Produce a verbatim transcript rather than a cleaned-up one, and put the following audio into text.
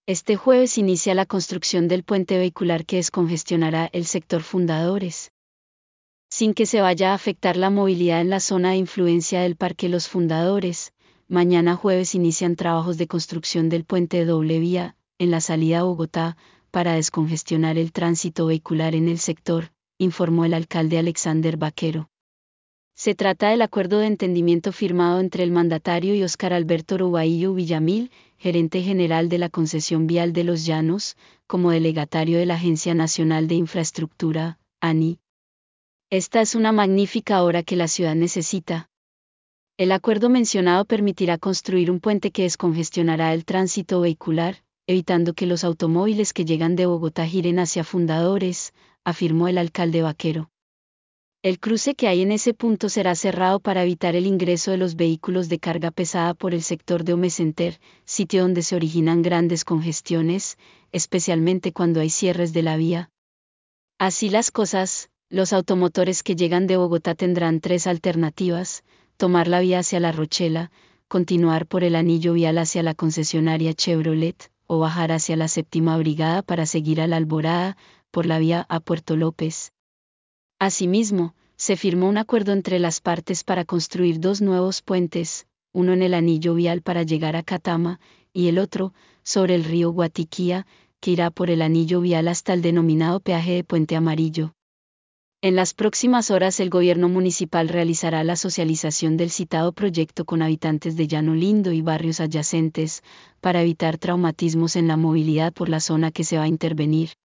Este jueves inicia la construcción del puente vehicular que descongestionará el sector Fundadores. Sin que se vaya a afectar la movilidad en la zona de influencia del Parque Los Fundadores, mañana jueves inician trabajos de construcción del puente de doble vía, en la salida a Bogotá, para descongestionar el tránsito vehicular en el sector, informó el alcalde Alexander Vaquero. Se trata del acuerdo de entendimiento firmado entre el mandatario y Óscar Alberto Rubaillo Villamil, gerente general de la Concesión Vial de Los Llanos, como delegatario de la Agencia Nacional de Infraestructura, ANI. Esta es una magnífica obra que la ciudad necesita. El acuerdo mencionado permitirá construir un puente que descongestionará el tránsito vehicular, evitando que los automóviles que llegan de Bogotá giren hacia Fundadores, afirmó el alcalde Vaquero. El cruce que hay en ese punto será cerrado para evitar el ingreso de los vehículos de carga pesada por el sector de Homecenter, sitio donde se originan grandes congestiones, especialmente cuando hay cierres de la vía. Así las cosas, los automotores que llegan de Bogotá tendrán tres alternativas: tomar la vía hacia La Rochela, continuar por el anillo vial hacia la concesionaria Chevrolet, o bajar hacia la Séptima Brigada para seguir a La Alborada, por la vía a Puerto López. Asimismo, se firmó un acuerdo entre las partes para construir dos nuevos puentes, uno en el anillo vial para llegar a Catama, y el otro, sobre el río Guatiquía, que irá por el anillo vial hasta el denominado peaje de Puente Amarillo. En las próximas horas el gobierno municipal realizará la socialización del citado proyecto con habitantes de Llano Lindo y barrios adyacentes, para evitar traumatismos en la movilidad por la zona que se va a intervenir.